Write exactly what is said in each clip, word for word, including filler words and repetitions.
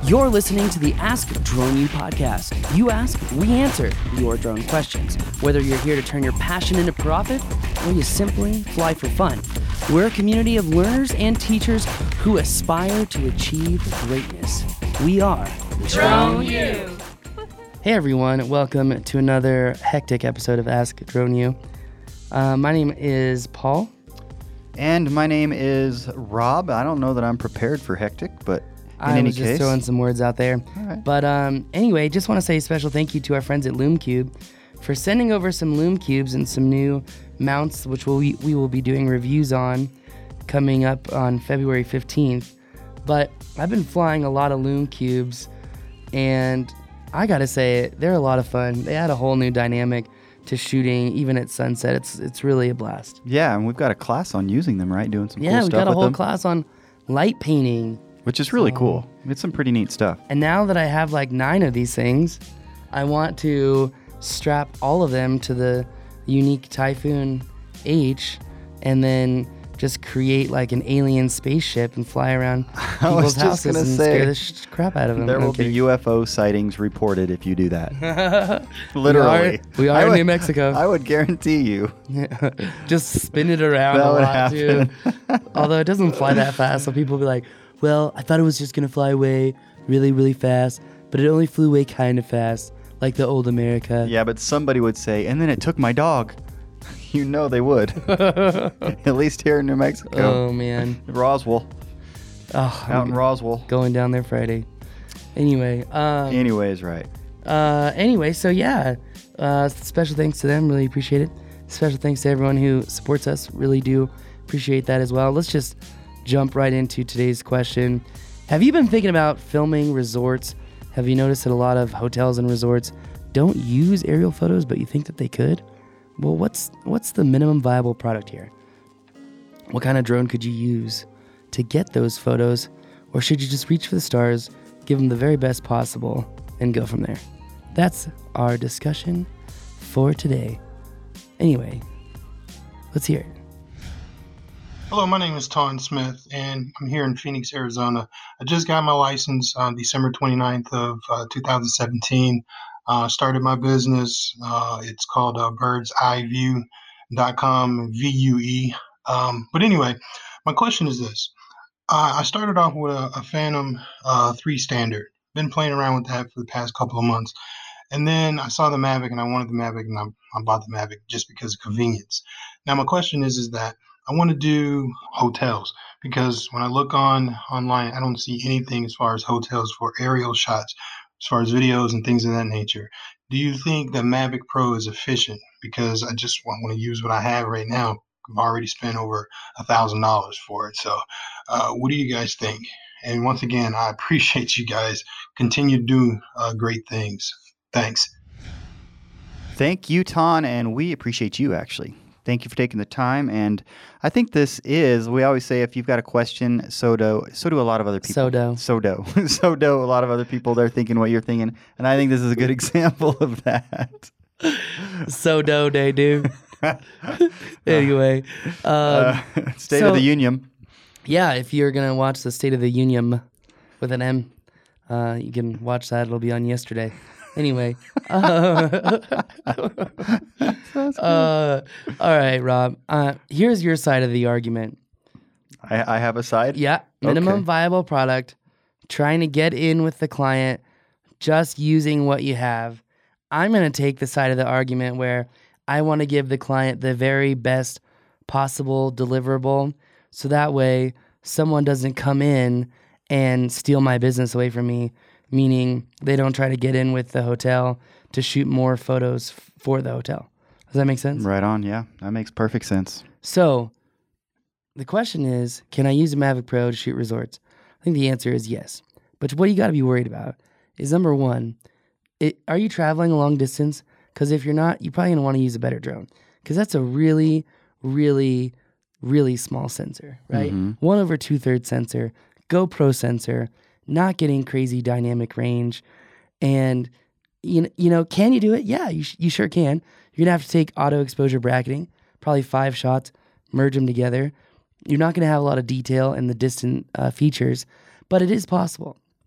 You're listening to the Ask Drone U podcast. You ask, we answer your drone questions. Whether you're here to turn your passion into profit or you simply fly for fun, we're a community of learners and teachers who aspire to achieve greatness. We are Drone U. Hey everyone, welcome to another hectic episode of Ask Drone U. Uh, my name is Paul. And my name is Rob. I don't know that I'm prepared for hectic, but in I any was just case, throwing some words out there. All right. But um, anyway, just want to say a special thank you to our friends at LoomCube for sending over some Loom Cubes and some new mounts, which we'll, we, we will be doing reviews on coming up on February fifteenth. But I've been flying a lot of Loom Cubes, and I gotta say, they're a lot of fun. They add a whole new dynamic to shooting, even at sunset. It's it's really a blast. Yeah, and we've got a class on using them, right? Doing some Yeah, cool we stuff got a with whole them, class on light painting. which is really So- cool. It's some pretty neat stuff. And now that I have like nine of these things, I want to strap all of them to the unique Typhoon H and then just create like an alien spaceship and fly around I was people's just houses gonna and say, scare the sh- crap out of them. There No will be kidding. U F O sightings reported if you do that. Literally. We are, we are I in would- New Mexico. I would guarantee you. Just spin it around That a would lot too. happen. Although it doesn't fly that fast, so people will be like, well, I thought it was just going to fly away really, really fast, but it only flew away kind of fast, like the old America. Yeah, but somebody would say, and then it took my dog. You know they would. At least here in New Mexico. Oh, man. Roswell. Oh, Out in I'm Roswell. going down there Friday. Anyway, um, Anyways, right. uh, anyway, so yeah, uh, special thanks to them. Really appreciate it. Special thanks to everyone who supports us. Really do appreciate that as well. Let's just jump right into today's question. Have you been thinking about filming resorts? Have you noticed that a lot of hotels and resorts don't use aerial photos, but you think that they could? Well, what's what's the minimum viable product here? What kind of drone could you use to get those photos? Or should you just reach for the stars, give them the very best possible, and go from there? That's our discussion for today. Anyway, let's hear it. Hello, my name is Ton Smith, and I'm here in Phoenix, Arizona. I just got my license on December twenty-ninth of uh, two thousand seventeen. Uh, started my business. Uh, it's called uh, birds eye view dot com, V U E. Um, but anyway, my question is this. Uh, I started off with a, a Phantom uh, three Standard. Been playing around with that for the past couple of months. And then I saw the Mavic, and I wanted the Mavic, and I, I bought the Mavic just because of convenience. Now, my question is, is that I want to do hotels, because when I look on online, I don't see anything as far as hotels for aerial shots, as far as videos and things of that nature. Do you think the Mavic Pro is efficient? Because I just want, want to use what I have right now. I've already spent over a thousand dollars for it. So, uh, what do you guys think? And once again, I appreciate you guys. Continue to do uh, great things. Thanks. Thank you, Ton, and we appreciate you, actually. Thank you for taking the time, and I think this is, we always say if you've got a question, so do, so do a lot of other people. So do. So do. So do a lot of other people. They're thinking what you're thinking, and I think this is a good example of that. So do they do. Anyway, um, Uh, State so- of the Union. yeah, if you're going to watch the State of the Union with an M, uh, you can watch that. It'll be on yesterday. Anyway. Uh, uh, all right, Rob. Uh, here's your side of the argument. I, I have a side? Yeah, minimum Okay. viable product, trying to get in with the client, just using what you have. I'm going to take the side of the argument where I want to give the client the very best possible deliverable, so that way someone doesn't come in and steal my business away from me, meaning they don't try to get in with the hotel to shoot more photos f- for the hotel. Does that make sense? Right on, yeah. That makes perfect sense. So the question is, can I use a Mavic Pro to shoot resorts? I think the answer is yes. But what you got to be worried about is, number one, it, are you traveling a long distance? Because if you're not, you're probably going to want to use a better drone, because that's a really, really, really small sensor, right? Mhm. One over two-thirds sensor, GoPro sensor, not getting crazy dynamic range. And, you know, you know can you do it? Yeah, you, sh- you sure can. You're going to have to take auto exposure bracketing, probably five shots, merge them together. You're not going to have a lot of detail in the distant uh, features, but it is possible.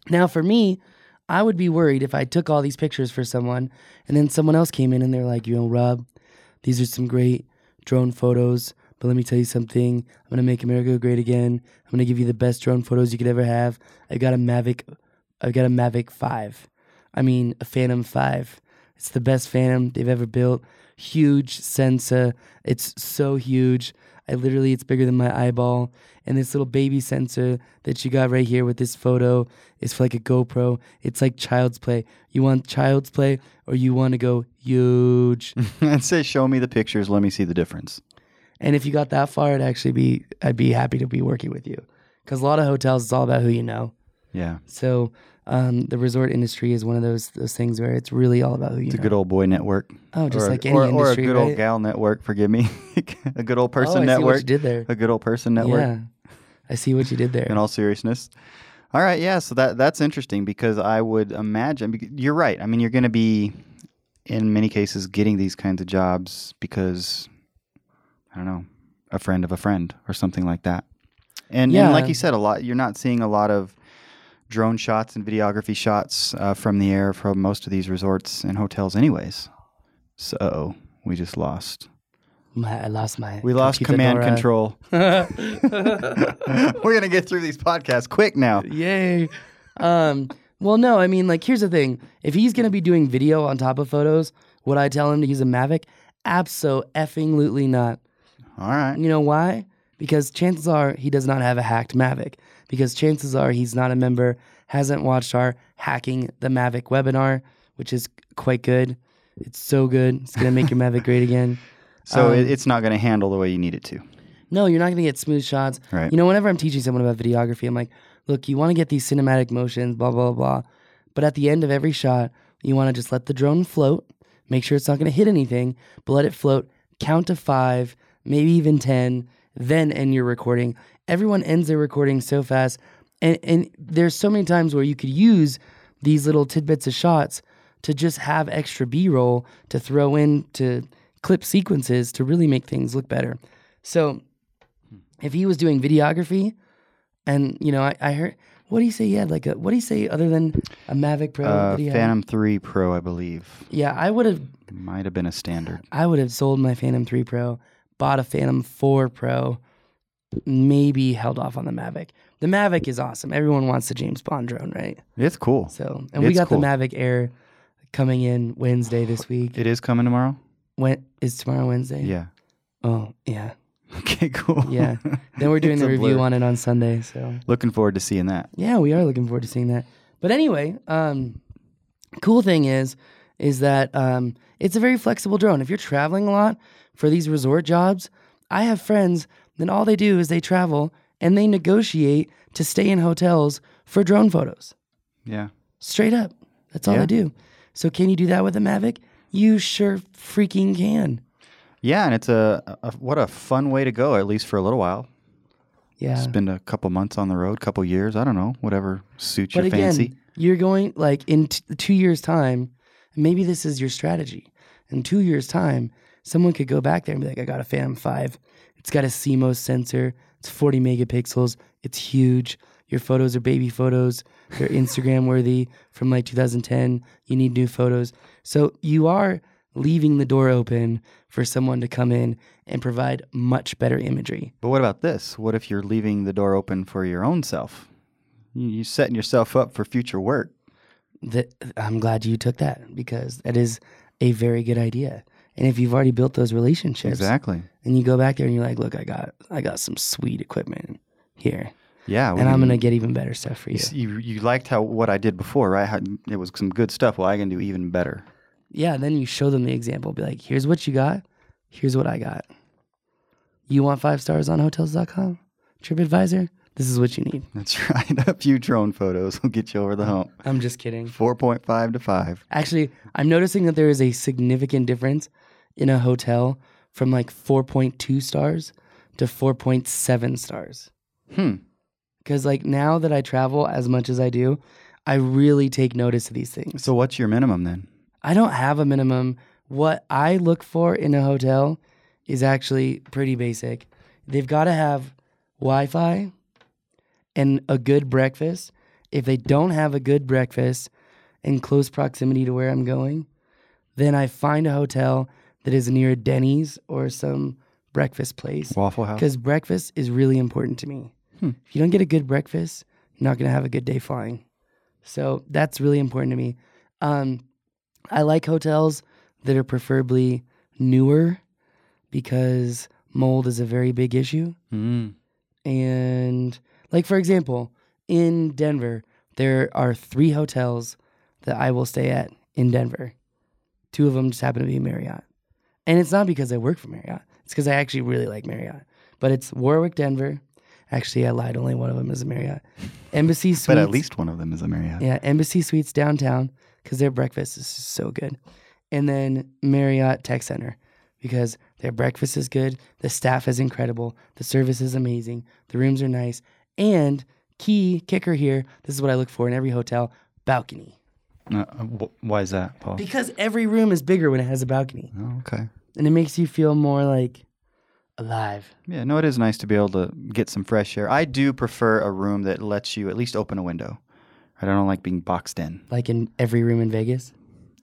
Now, for me, I would be worried if I took all these pictures for someone and then someone else came in and they're like, you know, Rob, these are some great drone photos, but let me tell you something. I'm going to make America great again. I'm going to give you the best drone photos you could ever have. I got a Mavic, I got a Mavic five. I mean, a Phantom five. It's the best Phantom they've ever built. Huge sensor. It's so huge. I literally, it's bigger than my eyeball. And this little baby sensor that you got right here with this photo is for like a GoPro. It's like child's play. You want child's play or you want to go huge? And say, show me the pictures. Let me see the difference. And if you got that far, I'd actually be, I'd be happy to be working with you. Because a lot of hotels, it's all about who you know. Yeah. So um, the resort industry is one of those those things where it's really all about who you It's know. a good old boy network. Oh, just or, like any or, industry, Or a good right? old gal network, forgive me. A good old person oh, I network. see what you did there. A good old person network. Yeah, I see what you did there. In all seriousness. All right, yeah, so that that's interesting because I would imagine, bec- you're right. I mean, you're going to be, in many cases, getting these kinds of jobs because, I don't know, a friend of a friend or something like that. And, Yeah. and like you said, a lot. You're not seeing a lot of drone shots and videography shots uh, from the air from most of these resorts and hotels anyways. So we just lost. My, I lost my. We lost command computadora. control. We're going to get through these podcasts quick now. Yay. Um, well, no, I mean, like, here's the thing. If he's going to be doing video on top of photos, would I tell him to use a Mavic? Abso-effing-lutely not. All right. You know why? Because chances are he does not have a hacked Mavic. Because chances are he's not a member, hasn't watched our Hacking the Mavic webinar, which is quite good. It's so good. It's going to make your Mavic great again. So Um, it, it's not going to handle the way you need it to. No, you're not going to get smooth shots. Right. You know, whenever I'm teaching someone about videography, I'm like, look, you want to get these cinematic motions, blah, blah, blah. But at the end of every shot, you want to just let the drone float, make sure it's not going to hit anything, but let it float, count to five, maybe even ten, then end your recording. Everyone ends their recording so fast. And, and there's so many times where you could use these little tidbits of shots to just have extra B-roll to throw in to clip sequences to really make things look better. So if he was doing videography and, you know, I, I heard, what do you say he had? Like a, what do you say other than a Mavic Pro? Uh, that he had? Phantom three Pro, I believe. Yeah, I would have, Might have been a standard. I would have sold my Phantom three Pro, bought a Phantom four Pro, maybe held off on the Mavic. The Mavic is awesome. Everyone wants the James Bond drone, right? It's cool. So, and we It's got cool. the Mavic Air coming in Wednesday this week. It is coming tomorrow? When is tomorrow Wednesday? Yeah. Oh, yeah. Okay, cool. Yeah. Then we're doing It's the a review blur. on it on Sunday. So Looking forward to seeing that. yeah, we are looking forward to seeing that. But anyway, um, cool thing is, is that um, it's a very flexible drone. If you're traveling a lot for these resort jobs, I have friends that all they do is they travel and they negotiate to stay in hotels for drone photos. Yeah. Straight up. That's all Yeah. they do. So can you do that with a Mavic? You sure freaking can. Yeah, and it's a, a what a fun way to go, at least for a little while. Yeah. Spend a couple months on the road, couple years, I don't know, whatever suits But your again, fancy. you're going like in t- two years' time. Maybe this is your strategy. In two years' time, someone could go back there and be like, "I got a Phantom five. It's got a C MOS sensor. It's forty megapixels. It's huge. Your photos are baby photos. They're Instagram worthy from like two thousand ten. You need new photos." So you are leaving the door open for someone to come in and provide much better imagery. But what about this? What if you're leaving the door open for your own self? You- You're setting yourself up for future work. That I'm glad you took that because that is a very good idea. And if you've already built those relationships, Exactly. and you go back there and you're like, "Look, I got, I got some sweet equipment here, Yeah. and I'm gonna get even better stuff for you." You, you liked how what I did before, right? How it was some good stuff. Well, I can do even better. Yeah, then you show them the example. Be like, "Here's what you got. Here's what I got. You want five stars on Hotels dot com, TripAdvisor? This is what you need." That's right. A few drone photos will get you over the hump. I'm just kidding. four point five to five. Actually, I'm noticing that there is a significant difference in a hotel from like four point two stars to four point seven stars. Hmm. Because like now that I travel as much as I do, I really take notice of these things. So what's your minimum then? I don't have a minimum. What I look for in a hotel is actually pretty basic. They've got to have Wi-Fi and a good breakfast If they don't have a good breakfast in close proximity to where I'm going, then I find a hotel that is near Denny's or some breakfast place. Waffle House. Because breakfast is really important to me. Hmm. If you don't get a good breakfast, you're not going to have a good day flying. So that's really important to me. Um, I like hotels that are preferably newer because mold is a very big issue. Mm. And like, for example, in Denver, there are three hotels that I will stay at in Denver. Two of them just happen to be Marriott. And it's not because I work for Marriott. It's because I actually really like Marriott. But it's Warwick, Denver. Actually, I lied. Only one of them is a Marriott. Embassy Suites. But at least one of them is a Marriott. Yeah, Embassy Suites downtown because their breakfast is so good. And then Marriott Tech Center because their breakfast is good. The staff is incredible. The service is amazing. The rooms are nice. And key kicker here, this is what I look for in every hotel, balcony. Uh, wh- why is that, Paul? Because every room is bigger when it has a balcony. Oh, okay. And it makes you feel more like alive. Yeah, no, it is nice to be able to get some fresh air. I do prefer a room that lets you at least open a window. I don't like being boxed in. Like in every room in Vegas?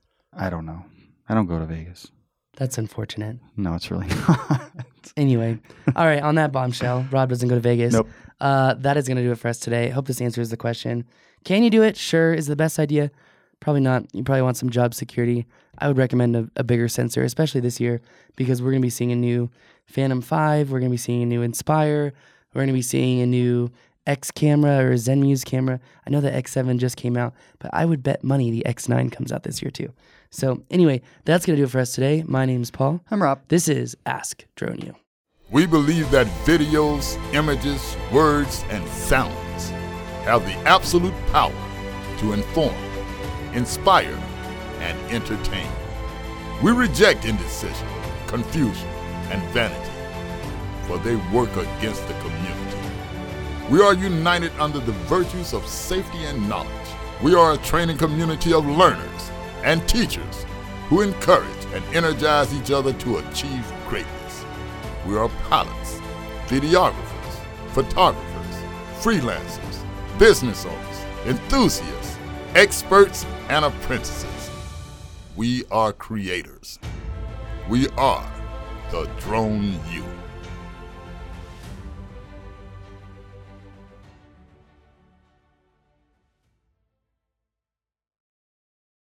I don't know. I don't go to Vegas. That's unfortunate. No, it's really not. Anyway, all right, on that bombshell, Rob doesn't go to Vegas. Nope. Uh, that is going to do it for us today. Hope this answers the question. Can you do it? Sure. Is it the best idea? Probably not. You probably want some job security. I would recommend a, a bigger sensor, especially this year, because we're going to be seeing a new Phantom five. We're going to be seeing a new Inspire. We're going to be seeing a new X camera or Zenmuse camera. I know the X seven just came out, but I would bet money the X nine comes out this year too. So anyway, that's going to do it for us today. My name's Paul. I'm Rob. This is Ask Drone U. We believe that videos, images, words, and sounds have the absolute power to inform, inspire, and entertain. We reject indecision, confusion, and vanity, for they work against the community. We are united under the virtues of safety and knowledge. We are a training community of learners and teachers who encourage and energize each other to achieve greatness. We are pilots, videographers, photographers, freelancers, business owners, enthusiasts, experts, and apprentices. We are creators. We are the Drone U.